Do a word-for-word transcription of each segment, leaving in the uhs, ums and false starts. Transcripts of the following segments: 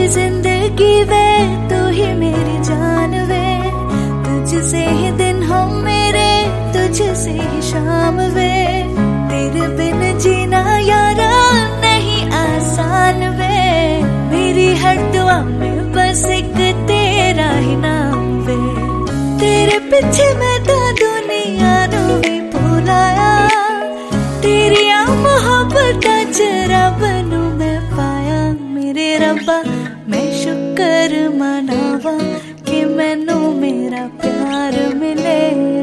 जिंदगी वे तू ही मेरी जान वे, तुझसे ही दिन हम मेरे, तुझसे ही शाम वे, तेरे बिन जीना यारा नहीं आसान वे, मेरी हर दुआ में बस एक तेरा ही नाम वे, तेरे पीछे मैं तो दुनिया नू भी भुलाया, तेरी आ मोहब्बत च रब नू मैं पाया, मेरे रब्बा मैं शुक्र मनावा कि मैनू मेरा प्यार मिले,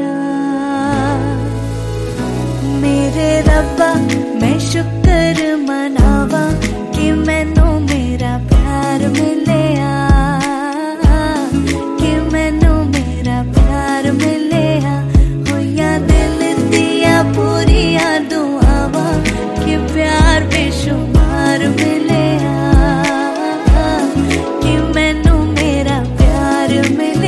मेरे रब्बा मैं शुक्र मनावा कि मैनू मेरा प्यार मिले, कि मैनू मेरा प्यार मिले, होया दिल दिया पूरिया दुआवा कि प्यार बेशुमार मिले, कि मैनू मेरा प्यार मिले।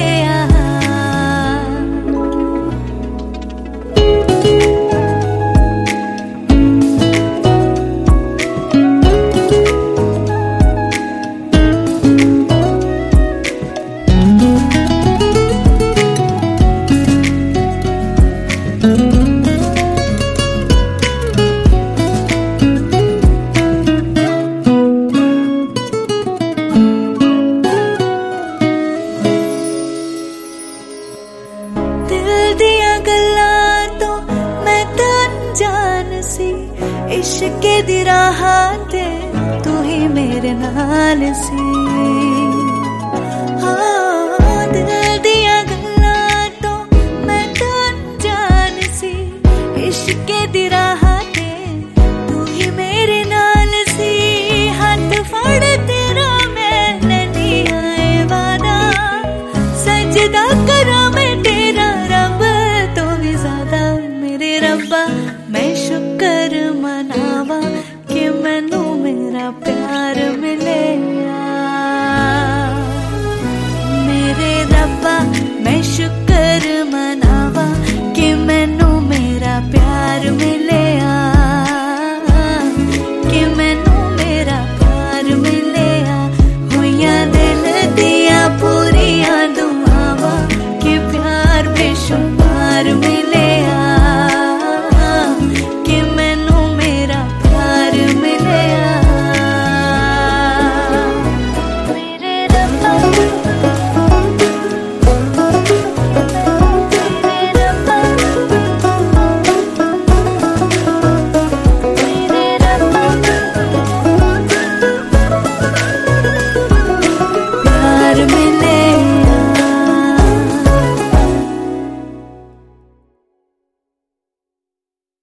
इश्क दी राह ते तू ही मेरे नाल सी, हाँ दिल दिया गल्लां तो मैं तो अनजान सी, इश्क दी राह ते तू ही मेरे नाल सी, हाथ फड़ तेरा मैं नहीं आए वादा, सजदा करा मैं तेरा रब तो भी ज्यादा, मेरे रब्बा मैं शुक्र मनावा कि मैनू मेरा प्यार